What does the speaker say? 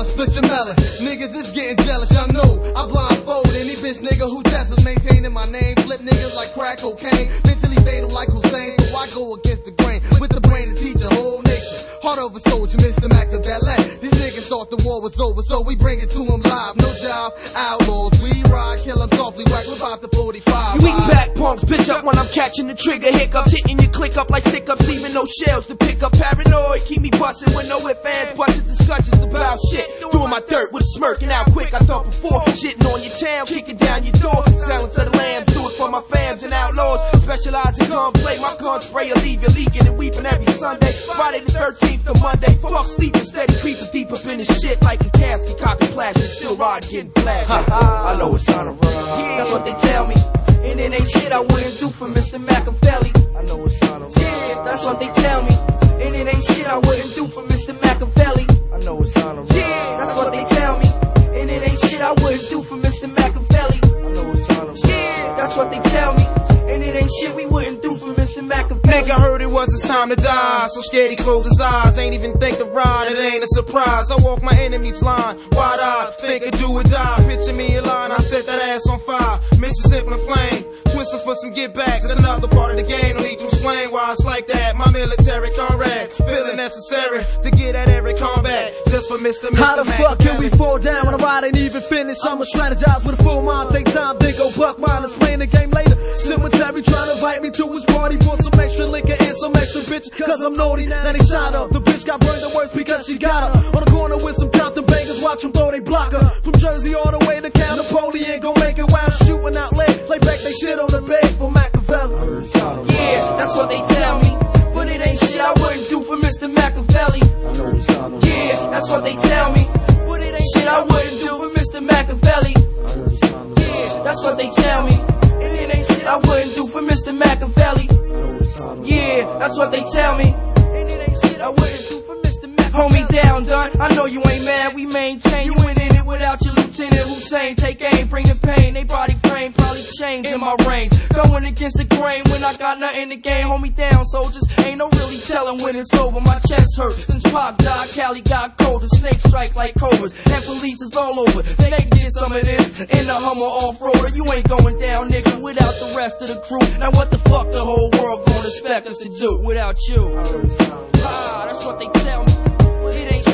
I'ma split your melon. Niggas is getting jealous, y'all know I blindfold any bitch nigga who tests maintaining my name. Flip niggas like crack cocaine, mentally fatal like Hussein. So I go against the grain with the brain to teach a whole nation. Heart of a soldier, Mr. Machiavelli. These niggas thought the war was over, so we bring it to them live. No job, outlaws, we ride, kill them softly, whack, we're about the 45. You eat back punks, bitch up when I'm catching the trigger. Hiccups hitting your click up like stick ups, leaving no shells to pick up. Paranoid, keep me bustin' with no ifs, ands, bustin' discussions about shit. Doing my dirt with a smirk and out quick I thought before. Shitting on your town, kicking down your door. Silence of the lambs, do it for my fams and outlaws. Specialize in gunplay, my gun spray will leave you leaking and weeping every Sunday. Friday the 13th to Monday, fuck sleeping, steady creeping deep up in this shit like a casket, cocking plastic, still riding, getting blasted. I know it's time to run. That's what they tell me. And it ain't shit I wouldn't do for Mr. Machiavelli. I know it's time to run. Yeah, that's what they tell me. And it ain't shit I wouldn't do for Mr. Machiavelli. I know it's time to run. Yeah, that's what they tell me. And it ain't shit I wouldn't do for Mr. Machiavelli. I know it's time to run. Yeah, that's what they tell me. And it ain't shit we wouldn't do for Mr. Machiavelli. Nigga heard it was his time to die, so scared he closed his eyes. Ain't even think to ride, it ain't a surprise. I walk my enemy's line, wide-eyed, fake it, do or die. Picture me in line, I set that ass on fire. Mission simple and plain, twisting for some get back. Just another part of the game, no need to explain why it's like that. My military comrades, feeling necessary to get at every combat. Just for Mr. How the fuck can we fall down when the ride ain't even finished? I'ma strategize with a full mind, take time, then go buck mine. Let's play the game later. Cemetery trying to invite me to his party for some extra liquor and some extra bitch, cause I'm naughty. Now they shot up. The bitch got burned the worst because she got her on the corner with some Compton bangers. Watch them throw they blocker. From Jersey all the way to Cal, Napoleon gon' make it while shooting out late. Lay back they shit on the bed for Machiavelli. Yeah, that's what they tell me. But it ain't shit I wouldn't do for Mr. Machiavelli. Yeah, that's what they tell me. But it ain't shit I wouldn't do for Mr. Machiavelli. Yeah, that's what they tell me. And it ain't shit I wouldn't do for Mr. Machiavelli. Yeah, that's what they tell me. And it ain't shit I wouldn't do for Mr. Machiavelli. Hold me down, done. I know you ain't mad, we maintain. You ain't in it without your Lieutenant Hussein. Take aim, bring the pain. They body frame probably change in my range. Going against the grain when I got nothing to gain. Hold me down, soldiers. Ain't no really telling when it's over. My chest hurt since Pop died. Cali got colder. Snakes strike like cobras. And police is all over. They did some of this in the Hummer off-roader. You ain't going down, nigga, without the rest of the crew. Now what the fuck the whole world gonna expect us to do without you? That's what they tell me. It ain't